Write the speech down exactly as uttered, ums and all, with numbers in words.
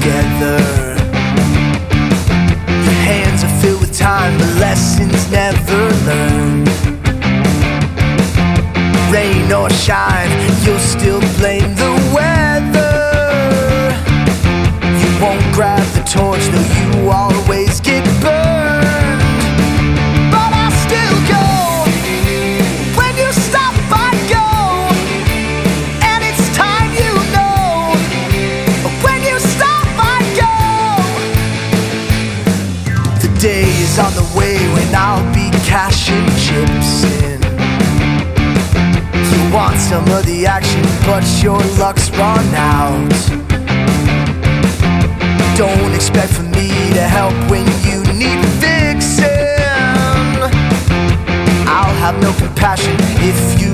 together. Your hands are filled with time, the lessons never learned. Rain or shine, you'll still blame the weather. You won't grab the torch, though you always get burned. But I still go. When you stop, I go. And it's time you know. When you stop, I go. The day is on the way when I'll be cashing chips in. You want some of the action, but your luck's run out. Don't expect for me to help when you need fixing. I'll have no compassion if you